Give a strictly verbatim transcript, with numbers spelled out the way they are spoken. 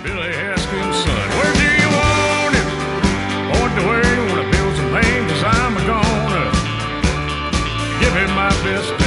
Billy Haskins' son. Where do you want it? Point the way when I feel some pain, cause I'm gonna give it my best.